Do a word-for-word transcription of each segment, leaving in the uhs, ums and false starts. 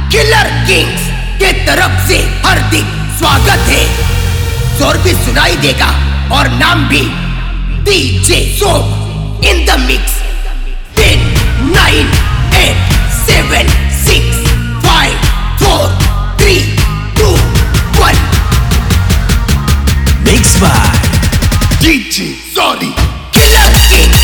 Killer kings के तरफ से हार्दिक स्वागत है। जोर भी सुनाई देगा और नाम भी DJ soap in the mix. Ten nine eight seven six five four three two one. Mix by DJ sorry killer kings.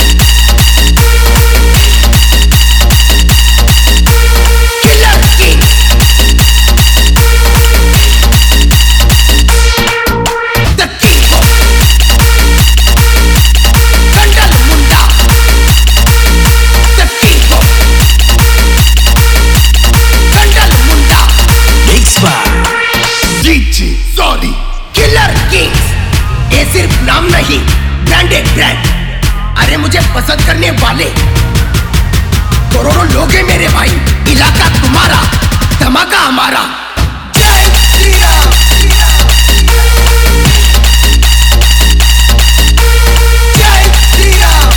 Sorry killer kings ये सिर्फ नाम नहीं, ब्रांडेड ब्रांड। अरे मुझे पसंद करने वाले करोड़ों लोग हैं मेरे भाई। इलाका तुम्हारा, धमाका हमारा। जय श्री राम। जय श्री राम।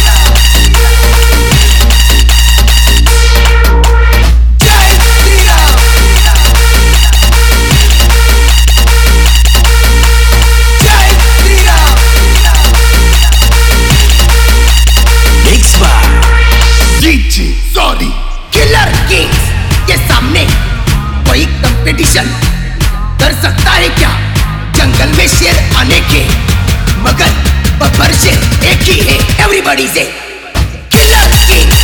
जय Shri Ram. DJ sorry killer kings के सामने कोई कंपटीशन कर सकता है क्या? जंगल में शेर आने के, मगर बब्बर शेर एक ही है। एवरीबॉडी से killer kings.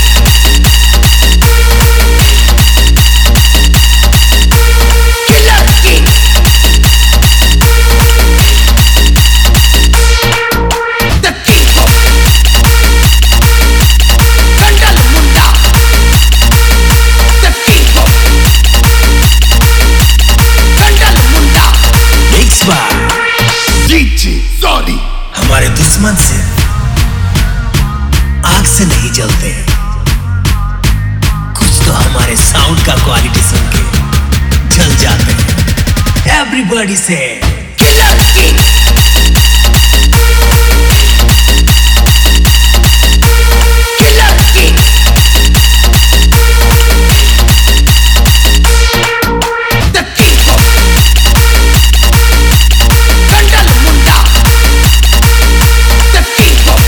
Killer kings. The king of DJ sorry. हमारे दुश्मन से आग से नहीं जलते, कुछ तो हमारे साउंड का क्वालिटी सुन के जल जाते हैं। एवरीबॉडी से killer kings. Killer kings. The king of कंडल मुंडा। द किंग ऑफ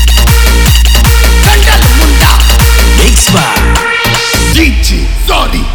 कंडल मुंडा। Mix by DJ sorry